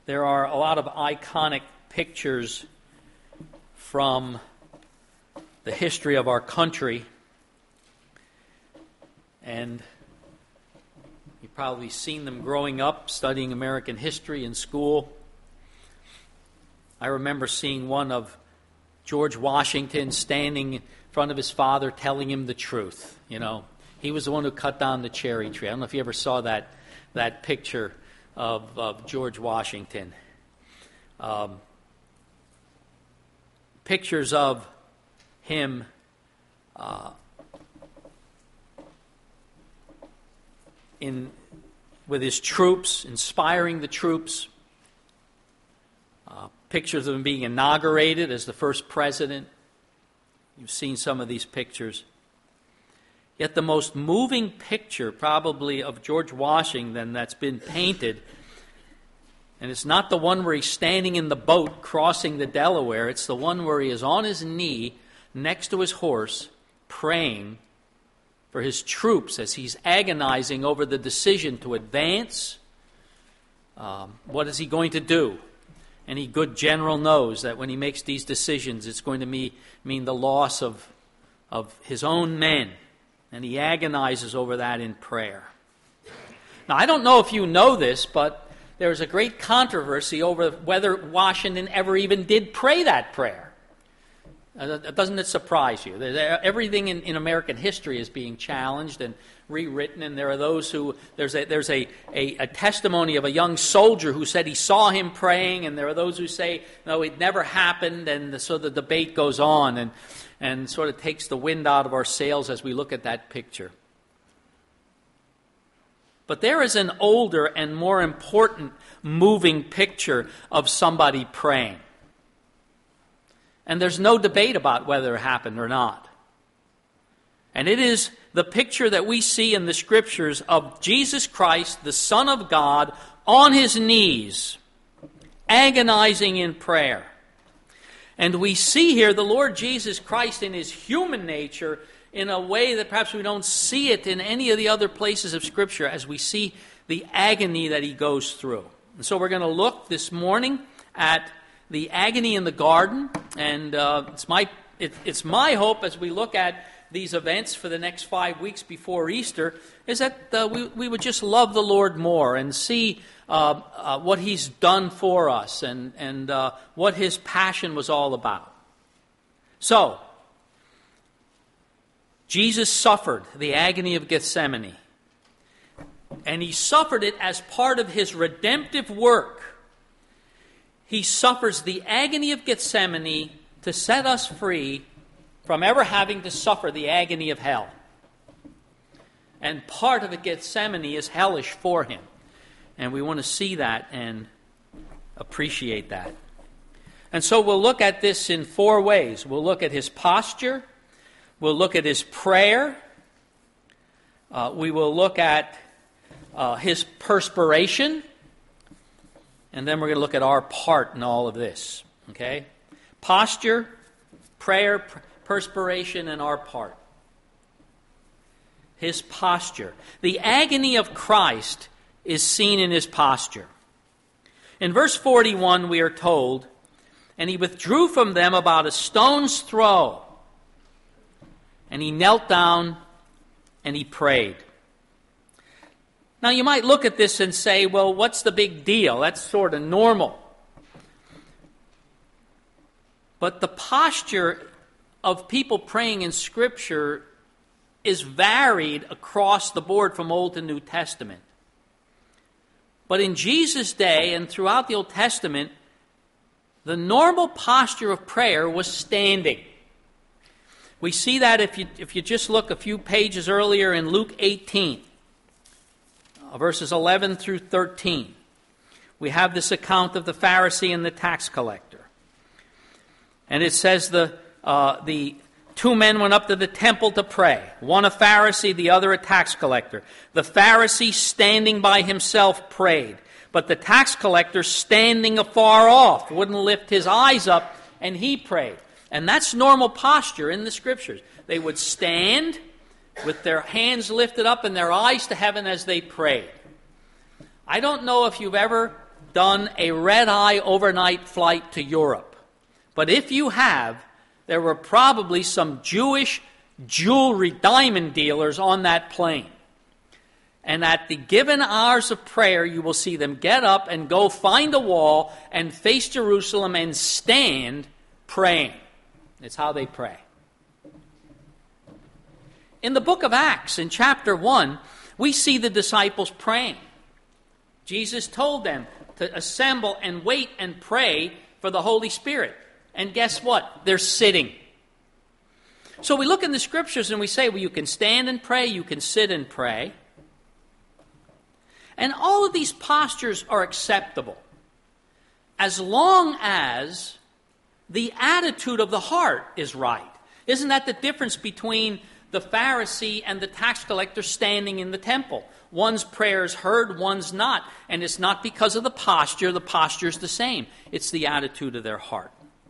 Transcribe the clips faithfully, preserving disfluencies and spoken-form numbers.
There are a lot of iconic pictures from the history of our country, and you've probably seen them growing up, studying American history in school. I remember seeing one of George Washington standing in front of his father telling him the truth. You know, he was the one who cut down the cherry tree. I don't know if you ever saw that that picture of, of George Washington. Um, pictures of him uh, in with his troops, inspiring the troops. Uh, pictures of him being inaugurated as the first president. You've seen some of these pictures. Yet the most moving picture probably of George Washington that's been painted, and it's not the one where he's standing in the boat crossing the Delaware, it's the one where he is on his knee next to his horse praying for his troops as he's agonizing over the decision to advance. Um, what is he going to do? Any good general knows that when he makes these decisions, it's going to mean, mean the loss of, of his own men. And he agonizes over that in prayer. Now, I don't know if you know this, but there's a great controversy over whether Washington ever even did pray that prayer. Uh, doesn't it surprise you? Everything in, in American history is being challenged and rewritten, and there are those who, there's a there's a, a, a testimony of a young soldier who said he saw him praying, and there are those who say, no, it never happened, and so the debate goes on, and, and sort of takes the wind out of our sails as we look at that picture. But there is an older and more important moving picture of somebody praying. And there's no debate about whether it happened or not. And it is the picture that we see in the Scriptures of Jesus Christ, the Son of God, on his knees, agonizing in prayer. And we see here the Lord Jesus Christ in his human nature in a way that perhaps we don't see it in any of the other places of Scripture as we see the agony that he goes through. And so we're going to look this morning at the agony in the garden, and uh, it's my it, it's my hope as we look at these events for the next five weeks before Easter is that uh, we we would just love the Lord more and see uh, uh, what he's done for us and and uh, what his passion was all about. So, Jesus suffered the agony of Gethsemane, and he suffered it as part of his redemptive work. He suffers the agony of Gethsemane to set us free from ever having to suffer the agony of hell. And part of Gethsemane is hellish for him. And we want to see that and appreciate that. And so we'll look at this in four ways. We'll look at his posture. We'll look at his prayer. Uh, we will look at uh, his perspiration. And then we're going to look at our part in all of this. Okay? Posture, prayer, pr- perspiration, and our part. His posture. The agony of Christ is seen in his posture. In verse forty-one, we are told, and he withdrew from them about a stone's throw, and he knelt down and he prayed. Now, you might look at this and say, well, what's the big deal? That's sort of normal. But the posture of people praying in Scripture is varied across the board from Old to New Testament. But in Jesus' day and throughout the Old Testament, the normal posture of prayer was standing. We see that if you, if you just look a few pages earlier in Luke eighteen. Verses eleven through thirteen. We have this account of the Pharisee and the tax collector. And it says the uh, the two men went up to the temple to pray. One a Pharisee, the other a tax collector. The Pharisee standing by himself prayed. But the tax collector standing afar off wouldn't lift his eyes up, and he prayed. And that's normal posture in the Scriptures. They would stand with their hands lifted up and their eyes to heaven as they prayed. I don't know if you've ever done a red-eye overnight flight to Europe. But if you have, there were probably some Jewish jewelry diamond dealers on that plane. And at the given hours of prayer, you will see them get up and go find a wall and face Jerusalem and stand praying. It's how they pray. In the book of Acts, in chapter one, we see the disciples praying. Jesus told them to assemble and wait and pray for the Holy Spirit. And guess what? They're sitting. So we look in the scriptures and we say, well, you can stand and pray, you can sit and pray. And all of these postures are acceptable as long as the attitude of the heart is right. Isn't that the difference between the Pharisee and the tax collector standing in the temple? One's prayer is heard, one's not. And it's not because of the posture. The posture is the same. It's the attitude of their heart.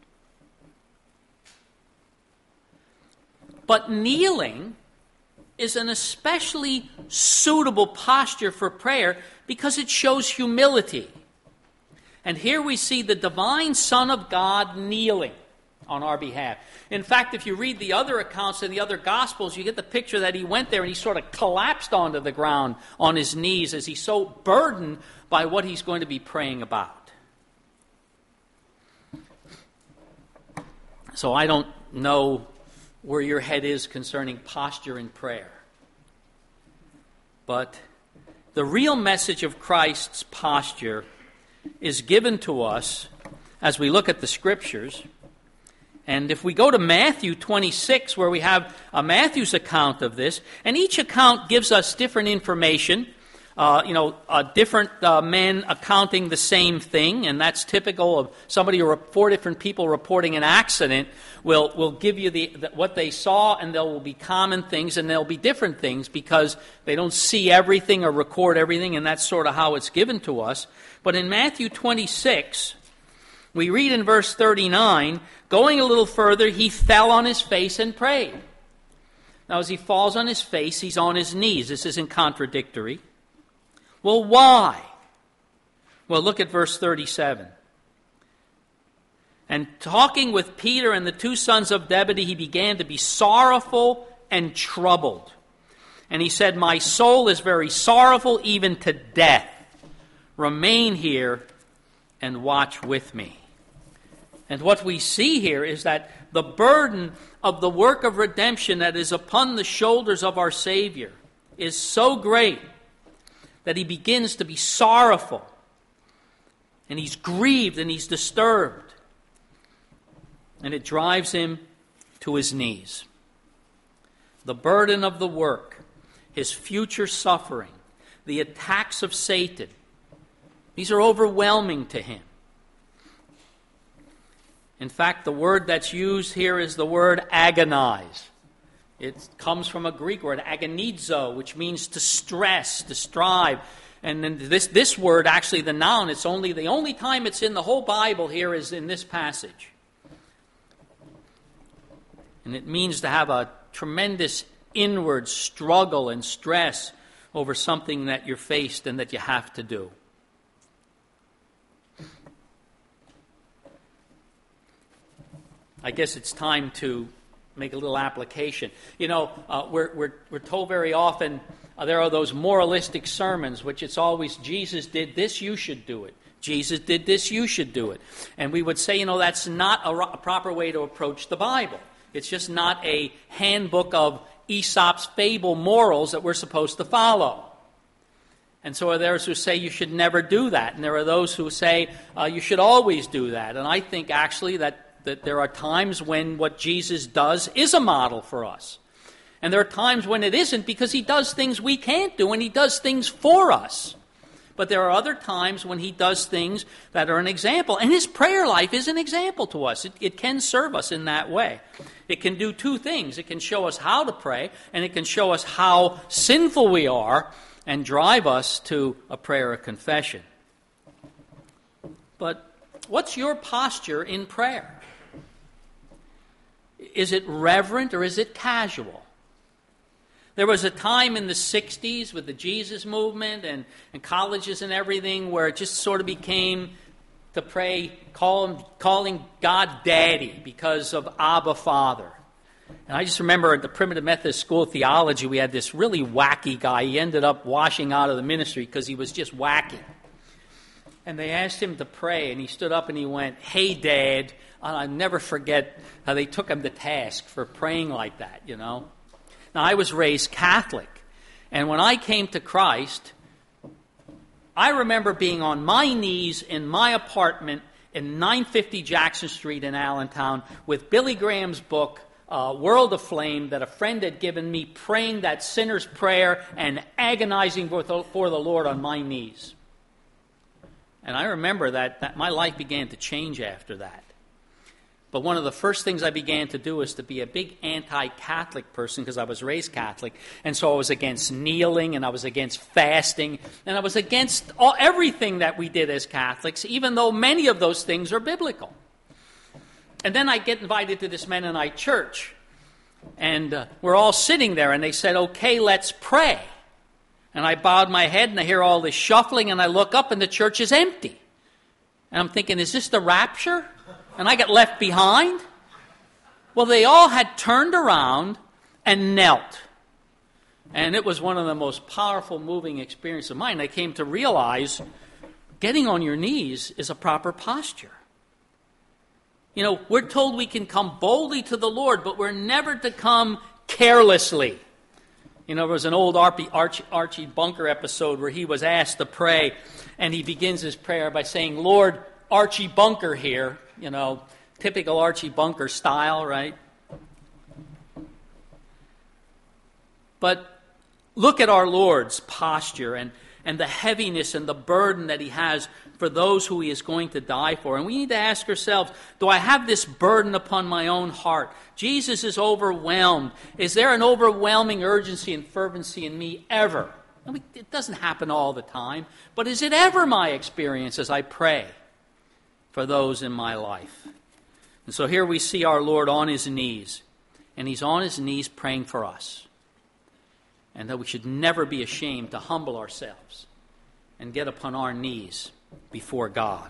But kneeling is an especially suitable posture for prayer because it shows humility. And here we see the divine Son of God kneeling on our behalf. In fact, if you read the other accounts in the other Gospels, you get the picture that he went there and he sort of collapsed onto the ground on his knees as he's so burdened by what he's going to be praying about. So I don't know where your head is concerning posture in prayer. But the real message of Christ's posture is given to us as we look at the Scriptures. And if we go to Matthew twenty-six, where we have uh, Matthew's account of this, and each account gives us different information, uh, you know, uh, different uh, men accounting the same thing, and that's typical of somebody or four different people reporting an accident will will give you the, the what they saw, and there will be common things and there'll be different things because they don't see everything or record everything, and that's sort of how it's given to us. But in Matthew twenty-six, we read in verse thirty-nine, going a little further, he fell on his face and prayed. Now, as he falls on his face, he's on his knees. This isn't contradictory. Well, why? Well, look at verse thirty-seven. And talking with Peter and the two sons of Zebedee, he began to be sorrowful and troubled. And he said, my soul is very sorrowful, even to death. Remain here and watch with me. And what we see here is that the burden of the work of redemption that is upon the shoulders of our Savior is so great that he begins to be sorrowful. And he's grieved and he's disturbed. And it drives him to his knees. The burden of the work, his future suffering, the attacks of Satan, these are overwhelming to him. In fact, the word that's used here is the word agonize. It comes from a Greek word, agonizo, which means to stress, to strive. And then this, this word, actually the noun, it's only the only time it's in the whole Bible here is in this passage. And it means to have a tremendous inward struggle and stress over something that you're faced and that you have to do. I guess it's time to make a little application. You know, uh, we're, we're, we're told very often uh, there are those moralistic sermons, which it's always, Jesus did this, you should do it. Jesus did this, you should do it. And we would say, you know, that's not a, a proper way to approach the Bible. It's just not a handbook of Aesop's fable morals that we're supposed to follow. And so are those who say you should never do that. And there are those who say uh, you should always do that. And I think actually that, that there are times when what Jesus does is a model for us. And there are times when it isn't because he does things we can't do and he does things for us. But there are other times when he does things that are an example. And his prayer life is an example to us. It, it can serve us in that way. It can do two things. It can show us how to pray, and it can show us how sinful we are and drive us to a prayer of confession. But what's your posture in prayer? Is it reverent or is it casual? There was a time in the sixties with the Jesus movement and, and colleges and everything where it just sort of became to pray, call him, calling God Daddy because of Abba Father. And I just remember at the Primitive Methodist School of Theology, we had this really wacky guy. He ended up washing out of the ministry because he was just wacky. And they asked him to pray, and he stood up and he went, "Hey, Dad." And I'll never forget how they took him to task for praying like that, you know. Now, I was raised Catholic, and when I came to Christ, I remember being on my knees in my apartment in nine fifty Jackson Street in Allentown with Billy Graham's book, uh, World of Flame, that a friend had given me, praying that sinner's prayer and agonizing for the, for the Lord on my knees. And I remember that, that my life began to change after that. But one of the first things I began to do was to be a big anti-Catholic person because I was raised Catholic. And so I was against kneeling, and I was against fasting, and I was against all, everything that we did as Catholics, even though many of those things are biblical. And then I get invited to this Mennonite church, and uh, we're all sitting there, and they said, "Okay, let's pray." And I bowed my head, and I hear all this shuffling, and I look up, and the church is empty. And I'm thinking, is this the rapture? And I got left behind? Well, they all had turned around and knelt. And it was one of the most powerful, moving experiences of mine. I came to realize getting on your knees is a proper posture. You know, we're told we can come boldly to the Lord, but we're never to come carelessly. You know, there was an old Archie, Archie, Archie Bunker episode where he was asked to pray, and he begins his prayer by saying, "Lord, Archie Bunker here." You know, typical Archie Bunker style, right? But look at our Lord's posture and, and the heaviness and the burden that he has for those who he is going to die for. And we need to ask ourselves, do I have this burden upon my own heart? Jesus is overwhelmed. Is there an overwhelming urgency and fervency in me ever? I mean, it doesn't happen all the time, but is it ever my experience as I pray for those in my life? And so here we see our Lord on his knees, and he's on his knees praying for us. And that we should never be ashamed to humble ourselves and get upon our knees before God.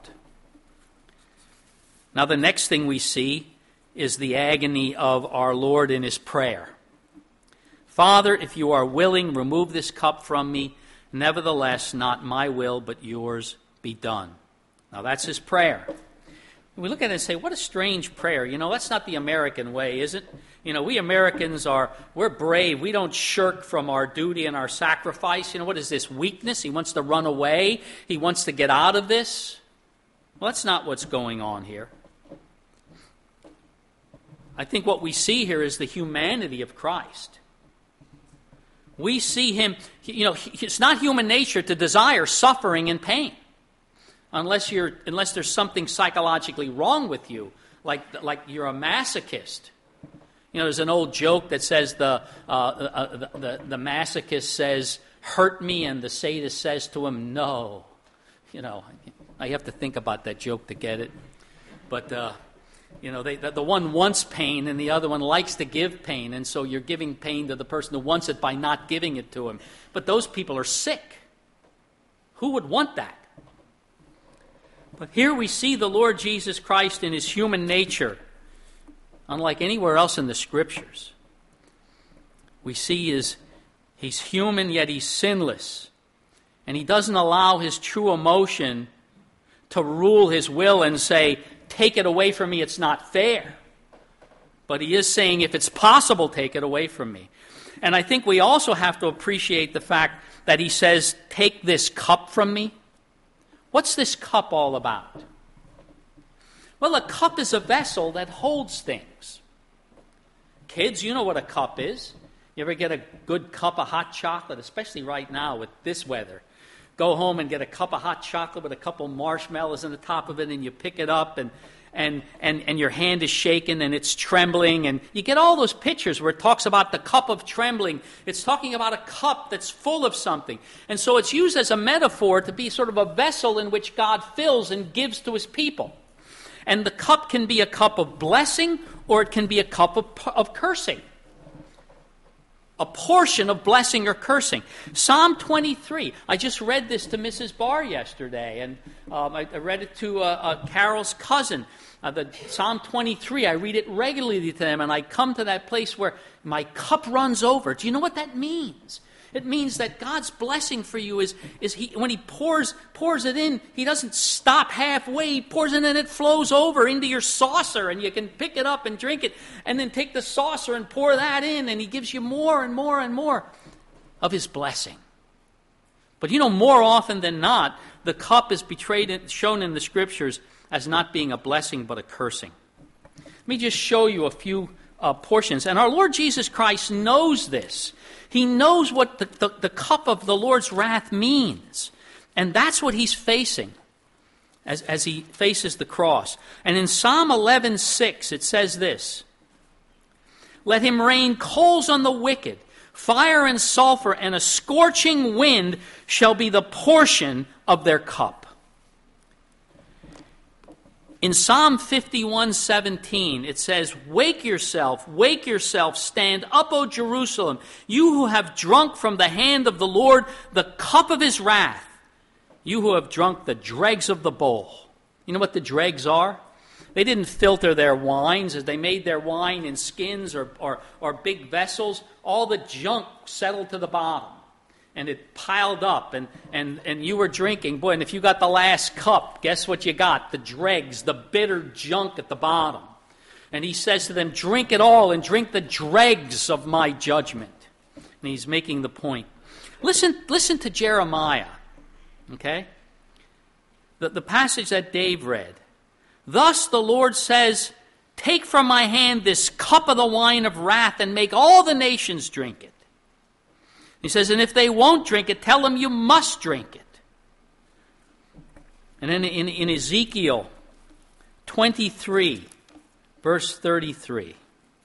Now the next thing we see is the agony of our Lord in his prayer. "Father, if you are willing, remove this cup from me. Nevertheless, not my will, but yours be done." Now that's his prayer. We look at it and say, what a strange prayer. You know, that's not the American way, is it? You know, we Americans are, we're brave. We don't shirk from our duty and our sacrifice. You know, what is this, weakness? He wants to run away. He wants to get out of this. Well, that's not what's going on here. I think what we see here is the humanity of Christ. We see him, you know, it's not human nature to desire suffering and pain. Unless you're, unless there's something psychologically wrong with you, like like you're a masochist. You know, there's an old joke that says the uh, uh, the, the the masochist says, "Hurt me," and the sadist says to him, "No." You know, I have to think about that joke to get it. But uh, you know, they, the, the one wants pain, and the other one likes to give pain, and so you're giving pain to the person who wants it by not giving it to him. But those people are sick. Who would want that? But here we see the Lord Jesus Christ in his human nature, unlike anywhere else in the Scriptures. We see his, he's human, yet he's sinless. And he doesn't allow his true emotion to rule his will and say, "Take it away from me, it's not fair." But he is saying, if it's possible, take it away from me. And I think we also have to appreciate the fact that he says, "Take this cup from me." What's this cup all about? Well, a cup is a vessel that holds things. Kids, you know what a cup is. You ever get a good cup of hot chocolate, especially right now with this weather? Go home and get a cup of hot chocolate with a couple marshmallows on the top of it, and you pick it up, and and and and your hand is shaking and it's trembling, and you get all those pictures where it talks about the cup of trembling. It's talking about a cup that's full of something. And so it's used as a metaphor to be sort of a vessel in which God fills and gives to his people. And the cup can be a cup of blessing, or it can be a cup of, of cursing. a portion of blessing or cursing. Psalm twenty-three. I just read this to Missus Barr yesterday, and um, I, I read it to uh, uh, Carol's cousin. Uh, the Psalm twenty-three, I read it regularly to them, and I come to that place where my cup runs over. Do you know what that means? It means that God's blessing for you is, is he, when he pours, pours it in, he doesn't stop halfway. He pours it in and it flows over into your saucer, and you can pick it up and drink it, and then take the saucer and pour that in, and he gives you more and more and more of his blessing. But you know, more often than not, the cup is betrayed, shown in the Scriptures as not being a blessing but a cursing. Let me just show you a few uh, portions. And our Lord Jesus Christ knows this. He knows what the, the, the cup of the Lord's wrath means. And that's what he's facing as, as he faces the cross. And in Psalm eleven six, it says this: "Let him rain coals on the wicked, fire and sulfur, and a scorching wind shall be the portion of their cup." In Psalm fifty-one seventeen, it says, "Wake yourself, wake yourself, stand up, O Jerusalem, you who have drunk from the hand of the Lord the cup of his wrath, you who have drunk the dregs of the bowl." You know what the dregs are? They didn't filter their wines as they made their wine in skins or, or, or big vessels. All the junk settled to the bottom. And it piled up, and, and, and you were drinking. Boy, and if you got the last cup, guess what you got? The dregs, the bitter junk at the bottom. And he says to them, drink it all and drink the dregs of my judgment. And he's making the point. Listen, listen to Jeremiah, okay? The, the passage that Dave read. "Thus the Lord says, take from my hand this cup of the wine of wrath and make all the nations drink it." He says, and if they won't drink it, tell them you must drink it. And then in, in Ezekiel twenty-three, verse thirty-three.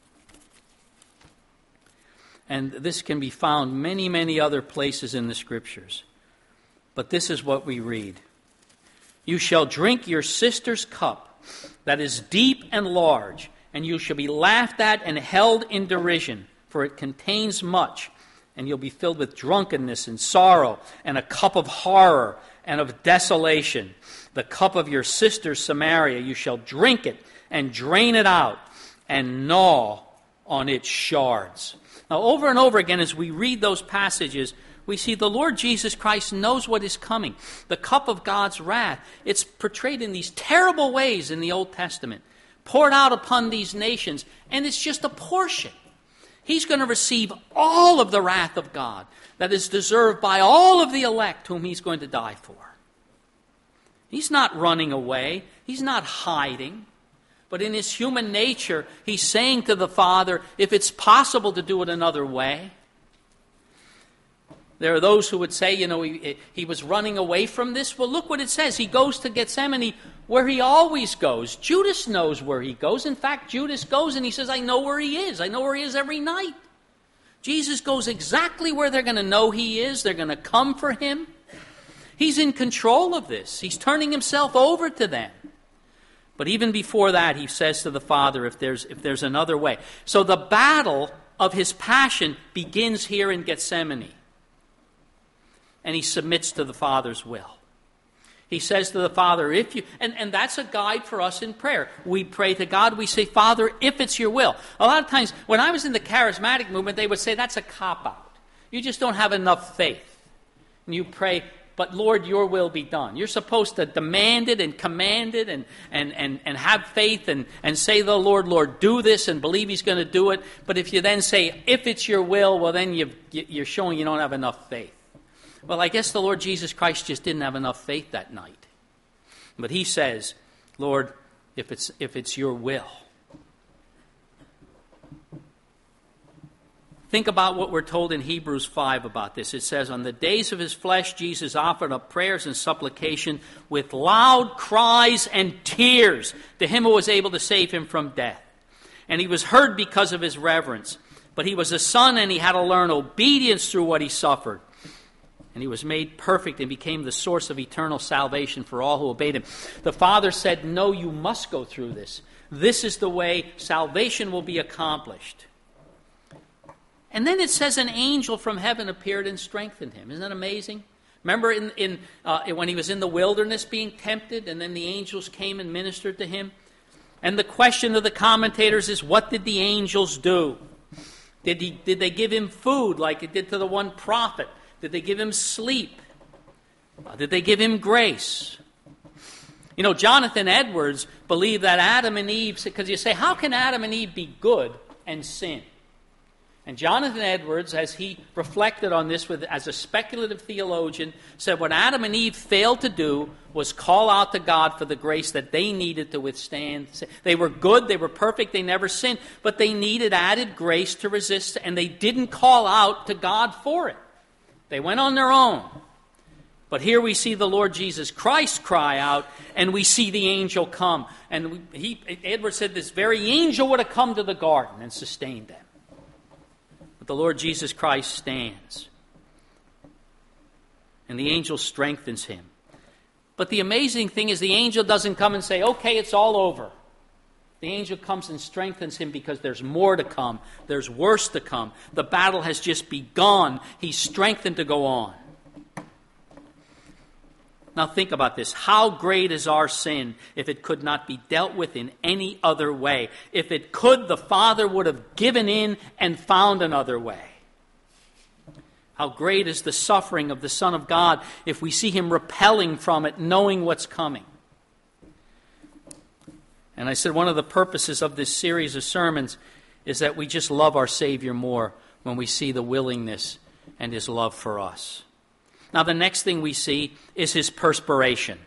And this can be found many, many other places in the Scriptures. But this is what we read. "You shall drink your sister's cup that is deep and large, and you shall be laughed at and held in derision, for it contains much. And you'll be filled with drunkenness and sorrow and a cup of horror and of desolation. The cup of your sister Samaria, you shall drink it and drain it out and gnaw on its shards." Now, over and over again, as we read those passages, we see the Lord Jesus Christ knows what is coming. The cup of God's wrath, it's portrayed in these terrible ways in the Old Testament, poured out upon these nations, and it's just a portion. He's going to receive all of the wrath of God that is deserved by all of the elect whom he's going to die for. He's not running away. He's not hiding. But in his human nature, he's saying to the Father, if it's possible to do it another way. There are those who would say, you know, he, he was running away from this. Well, look what it says. He goes to Gethsemane where he always goes. Judas knows where he goes. In fact, Judas goes and he says, I know where he is. I know where he is every night. Jesus goes exactly where they're going to know he is. They're going to come for him. He's in control of this. He's turning himself over to them. But even before that, he says to the Father, if there's, if there's another way. So the battle of his passion begins here in Gethsemane. And he submits to the Father's will. He says to the Father, if you, and, and that's a guide for us in prayer. We pray to God, we say, Father, if it's your will. A lot of times, when I was in the charismatic movement, they would say, that's a cop-out. You just don't have enough faith. And you pray, but Lord, your will be done. You're supposed to demand it and command it and, and, and, and have faith and, and say to the Lord, Lord, do this and believe he's going to do it. But if you then say, if it's your will, well, then you've, you're showing you don't have enough faith. Well, I guess the Lord Jesus Christ just didn't have enough faith that night. But he says, Lord, if it's if it's your will. Think about what we're told in Hebrews five about this. It says, on the days of his flesh, Jesus offered up prayers and supplication with loud cries and tears to him who was able to save him from death. And he was heard because of his reverence. But he was a son and he had to learn obedience through what he suffered. And he was made perfect and became the source of eternal salvation for all who obeyed him. The Father said, no, you must go through this. This is the way salvation will be accomplished. And then it says an angel from heaven appeared and strengthened him. Isn't that amazing? Remember in, in, uh, when he was in the wilderness being tempted, and then the angels came and ministered to him? And the question of the commentators is, what did the angels do? Did, he, did they give him food like it did to the one prophet? Did they give him sleep? Uh, did they give him grace? You know, Jonathan Edwards believed that Adam and Eve, because you say, how can Adam and Eve be good and sin? And Jonathan Edwards, as he reflected on this with, as a speculative theologian, said what Adam and Eve failed to do was call out to God for the grace that they needed to withstand. They were good, they were perfect, they never sinned, but they needed added grace to resist, and they didn't call out to God for it. They went on their own. But here we see the Lord Jesus Christ cry out, and we see the angel come. And he, Edwards said this very angel would have come to the garden and sustained them. The Lord Jesus Christ stands. And the angel strengthens him. But the amazing thing is the angel doesn't come and say, okay, it's all over. The angel comes and strengthens him because there's more to come. There's worse to come. The battle has just begun. He's strengthened to go on. Now think about this. How great is our sin if it could not be dealt with in any other way? If it could, the Father would have given in and found another way. How great is the suffering of the Son of God if we see him repelling from it, knowing what's coming. And I said one of the purposes of this series of sermons is that we just love our Savior more when we see the willingness and his love for us. Now, the next thing we see is his perspiration.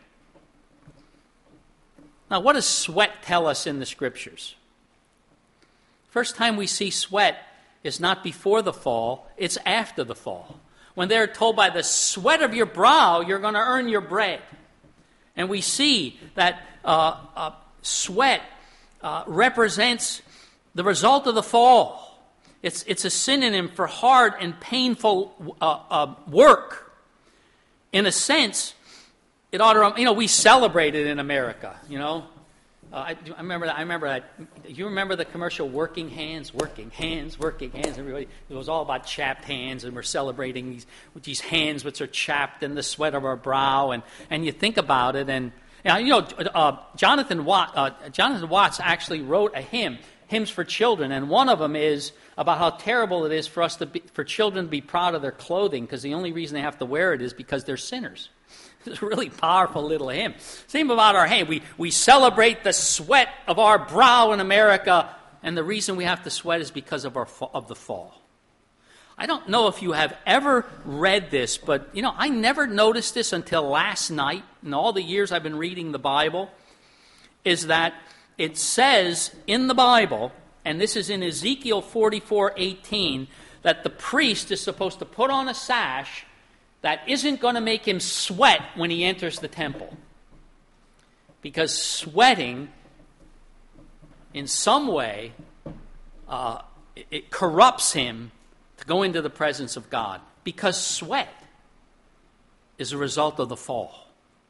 Now, what does sweat tell us in the Scriptures? First time we see sweat is not before the fall, it's after the fall. When they're told by the sweat of your brow, you're going to earn your bread. And we see that uh, uh, sweat uh, represents the result of the fall. It's, it's a synonym for hard and painful uh, uh, work. In a sense, it ought to, you know, we celebrate it in America, you know. Uh, I, I remember that. I remember that. You remember the commercial "Working Hands, Working Hands, Working Hands"? Everybody, it was all about chapped hands, and we're celebrating these with these hands which are chapped and the sweat of our brow. And, and you think about it, and you know, uh, Jonathan Watt, uh, Jonathan Watts actually wrote a hymn, hymns for children, and one of them is about how terrible it is for us to be, for children to be proud of their clothing, because the only reason they have to wear it is because they're sinners. It's a really powerful little hymn. Same about our hand. We, we celebrate the sweat of our brow in America, and the reason we have to sweat is because of our of the fall. I don't know if you have ever read this, but you know, I never noticed this until last night, in all the years I've been reading the Bible, is that it says in the Bible, and this is in Ezekiel forty-four eighteen, that the priest is supposed to put on a sash that isn't going to make him sweat when he enters the temple. Because sweating, in some way, uh, it, it corrupts him to go into the presence of God. Because sweat is a result of the fall.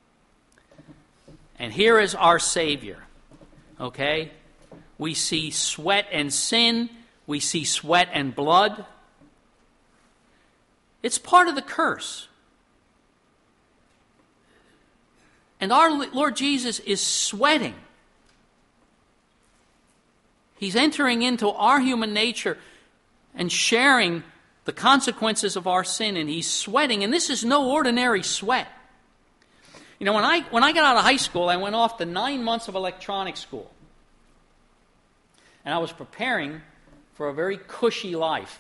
And here is our Savior. Okay? We see sweat and sin. We see sweat and blood. It's part of the curse. And our Lord Jesus is sweating. He's entering into our human nature and sharing the consequences of our sin, and he's sweating. And this is no ordinary sweat. You know, when I when I got out of high school, I went off to nine months of electronics school. And I was preparing for a very cushy life.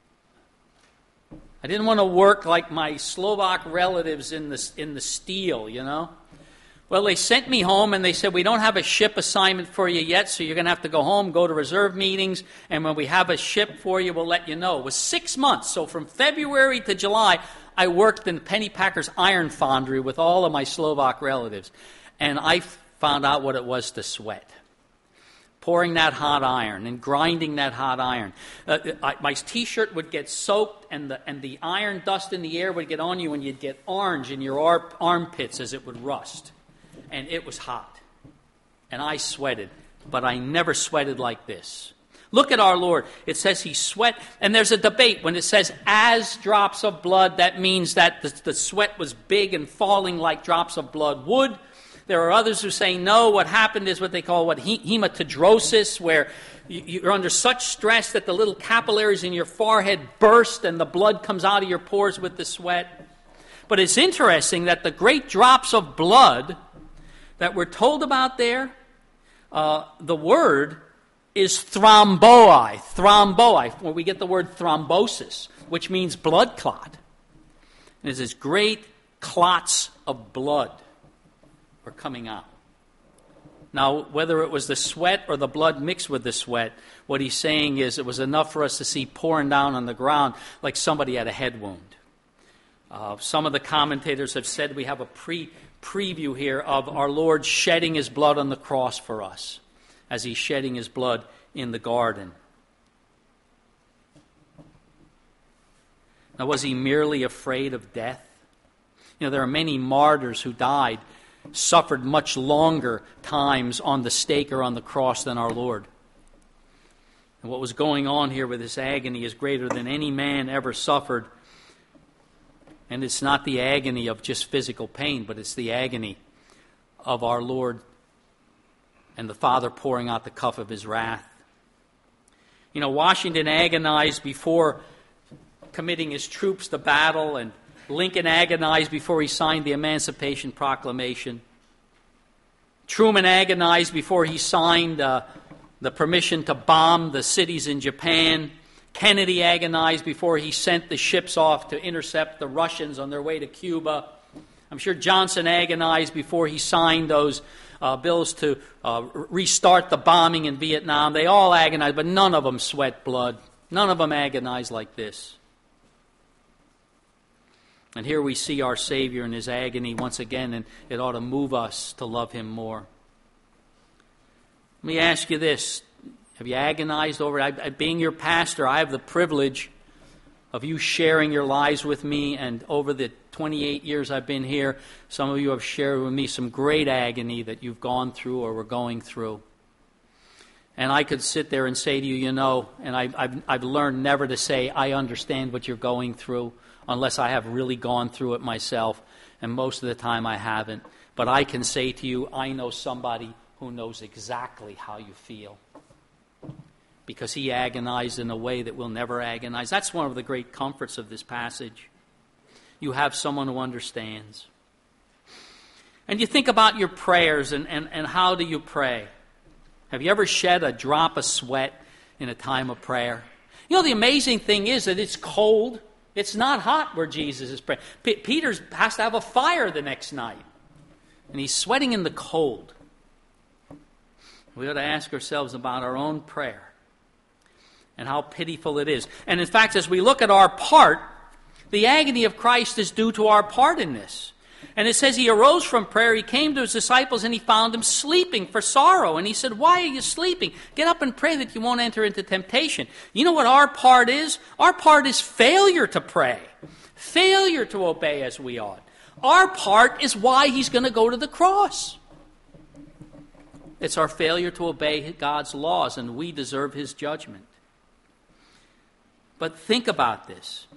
I didn't want to work like my Slovak relatives in the, in the steel, you know. Well, they sent me home and they said, we don't have a ship assignment for you yet, so you're going to have to go home, go to reserve meetings, and when we have a ship for you, we'll let you know. It was six months, so from February to July, I worked in Penny Packer's iron foundry with all of my Slovak relatives, and I found out what it was to sweat. Pouring that hot iron and grinding that hot iron. Uh, I, my T-shirt would get soaked, and the and the iron dust in the air would get on you, and you'd get orange in your ar- armpits as it would rust. And it was hot. And I sweated, but I never sweated like this. Look at our Lord. It says he sweat, and there's a debate. When it says as drops of blood, that means that the, the sweat was big and falling like drops of blood would. There are others who say no, what happened is what they call what hematidrosis, where you're under such stress that the little capillaries in your forehead burst and the blood comes out of your pores with the sweat. But it's interesting that the great drops of blood that we're told about there, uh, the word is thromboi, thromboi, where we get the word thrombosis, which means blood clot. And it's this great clots of blood were coming out. Now, whether it was the sweat or the blood mixed with the sweat, what he's saying is it was enough for us to see pouring down on the ground like somebody had a head wound. Uh, some of the commentators have said we have a pre preview here of our Lord shedding his blood on the cross for us, as he's shedding his blood in the garden. Now, was he merely afraid of death? You know, there are many martyrs who died, suffered much longer times on the stake or on the cross than our Lord. And what was going on here with this agony is greater than any man ever suffered. And it's not the agony of just physical pain, but it's the agony of our Lord and the Father pouring out the cup of his wrath. You know, Washington agonized before committing his troops to battle, and Lincoln agonized before he signed the Emancipation Proclamation. Truman agonized before he signed uh, the permission to bomb the cities in Japan. Kennedy agonized before he sent the ships off to intercept the Russians on their way to Cuba. I'm sure Johnson agonized before he signed those uh, bills to uh, restart the bombing in Vietnam. They all agonized, but none of them sweat blood. None of them agonized like this. And here we see our Savior in his agony once again, and it ought to move us to love him more. Let me ask you this. Have you agonized over it? I, being your pastor, I have the privilege of you sharing your lives with me, and over the twenty-eight years I've been here, some of you have shared with me some great agony that you've gone through or were going through. And I could sit there and say to you, you know, and I, I've, I've learned never to say, I understand what you're going through, unless I have really gone through it myself, and most of the time I haven't. But I can say to you, I know somebody who knows exactly how you feel, because he agonized in a way that we'll never agonize. That's one of the great comforts of this passage. You have someone who understands. And you think about your prayers, and, and, and how do you pray? Have you ever shed a drop of sweat in a time of prayer? You know, the amazing thing is that it's cold. It's not hot where Jesus is praying. P- Peter has to have a fire the next night, and he's sweating in the cold. We ought to ask ourselves about our own prayer and how pitiful it is. And in fact, as we look at our part, the agony of Christ is due to our part in this. And it says he arose from prayer, he came to his disciples, and he found them sleeping for sorrow. And he said, why are you sleeping? Get up and pray that you won't enter into temptation. You know what our part is? Our part is failure to pray, failure to obey as we ought. Our part is why he's going to go to the cross. It's our failure to obey God's laws, and we deserve his judgment. But think about this.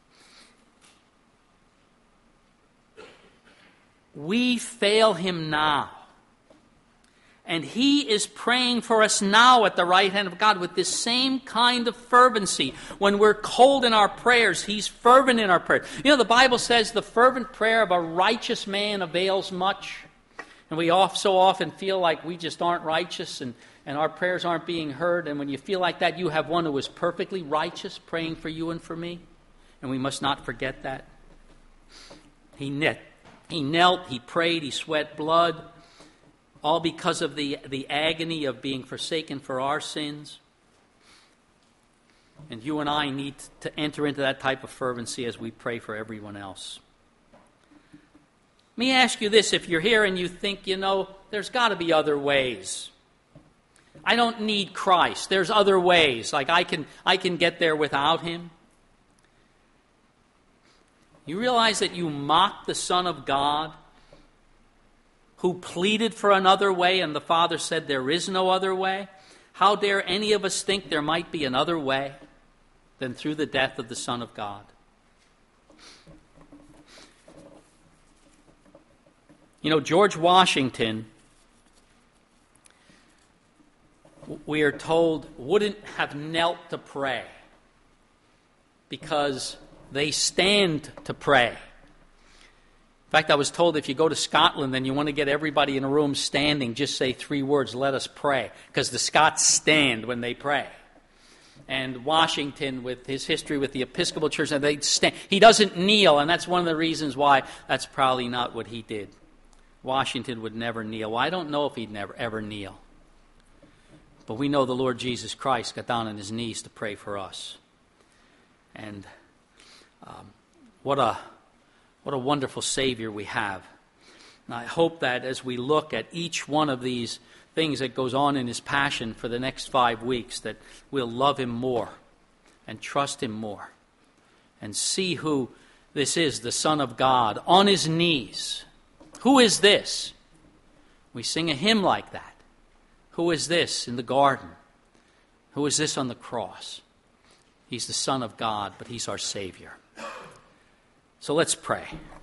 We fail him now. And he is praying for us now at the right hand of God with this same kind of fervency. When we're cold in our prayers, he's fervent in our prayers. You know, the Bible says the fervent prayer of a righteous man avails much. And we oft, so often feel like we just aren't righteous, and, and our prayers aren't being heard. And when you feel like that, you have one who is perfectly righteous praying for you and for me. And we must not forget that. He knit. He knelt, he prayed, he sweat blood, all because of the, the agony of being forsaken for our sins. And you and I need to enter into that type of fervency as we pray for everyone else. Let me ask you this. If you're here and you think, you know, there's got to be other ways. I don't need Christ. There's other ways. Like I can, I can get there without him. You realize that you mocked the Son of God who pleaded for another way, and the Father said there is no other way? How dare any of us think there might be another way than through the death of the Son of God? You know, George Washington, we are told, wouldn't have knelt to pray because they stand to pray. In fact, I was told if you go to Scotland and you want to get everybody in a room standing, just say three words, let us pray, because the Scots stand when they pray. And Washington, with his history with the Episcopal Church, they stand. He doesn't kneel, and that's one of the reasons why that's probably not what he did. Washington would never kneel. Well, I don't know if he'd never ever kneel. But we know the Lord Jesus Christ got down on his knees to pray for us. And um, what a what a wonderful Savior we have. And I hope that as we look at each one of these things that goes on in his passion for the next five weeks, that we'll love him more and trust him more and see who this is, the Son of God, on his knees. Who is this? We sing a hymn like that. Who is this in the garden? Who is this on the cross? He's the Son of God, but he's our Savior. So let's pray.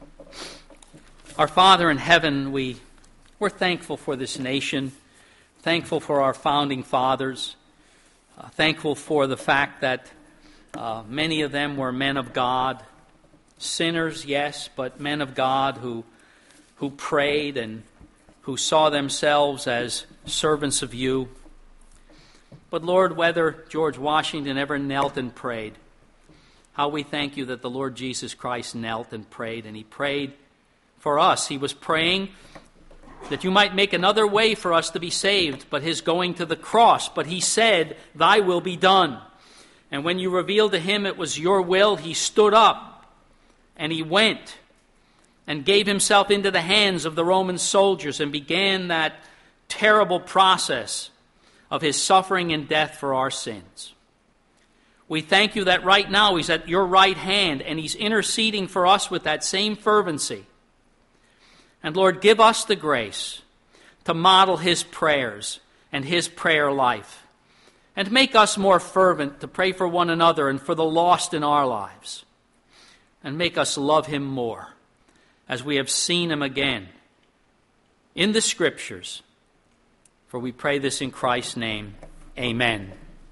Our Father in heaven, we, we're thankful for this nation, thankful for our founding fathers, uh, thankful for the fact that uh, many of them were men of God, sinners, yes, but men of God who who prayed and who saw themselves as servants of you. But Lord, whether George Washington ever knelt and prayed, how we thank you that the Lord Jesus Christ knelt and prayed, and he prayed for us. He was praying that you might make another way for us to be saved, but his going to the cross. But he said, thy will be done. And when you revealed to him it was your will, he stood up and he went and gave himself into the hands of the Roman soldiers and began that terrible process of his suffering and death for our sins. We thank you that right now he's at your right hand and he's interceding for us with that same fervency. And Lord, give us the grace to model his prayers and his prayer life, and make us more fervent to pray for one another and for the lost in our lives, and make us love him more as we have seen him again in the Scriptures. For we pray this in Christ's name. Amen.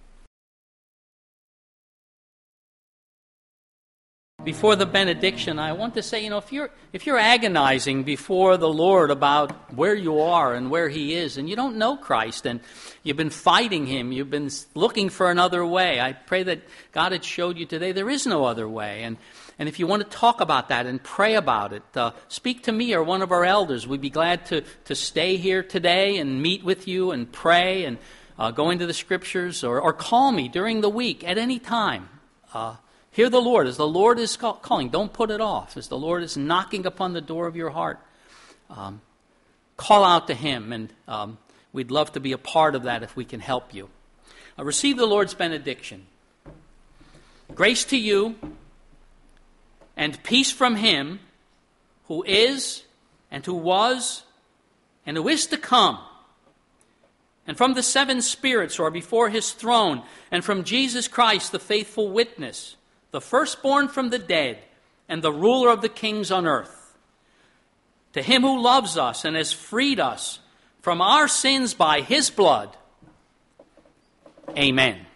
Before the benediction, I want to say, you know, if you're if you're agonizing before the Lord about where you are and where he is, and you don't know Christ, and you've been fighting him, you've been looking for another way, I pray that God had showed you today there is no other way. And And if you want to talk about that and pray about it, uh, speak to me or one of our elders. We'd be glad to, to stay here today and meet with you and pray and uh, go into the Scriptures, or, or call me during the week at any time. Uh, hear the Lord. As the Lord is call- calling, don't put it off. As the Lord is knocking upon the door of your heart, um, call out to him, and um, we'd love to be a part of that if we can help you. Uh, receive the Lord's benediction. Grace to you, and peace from him who is, and who was, and who is to come, and from the seven spirits who are before his throne, and from Jesus Christ, the faithful witness, the firstborn from the dead, and the ruler of the kings on earth. To him who loves us and has freed us from our sins by his blood. Amen.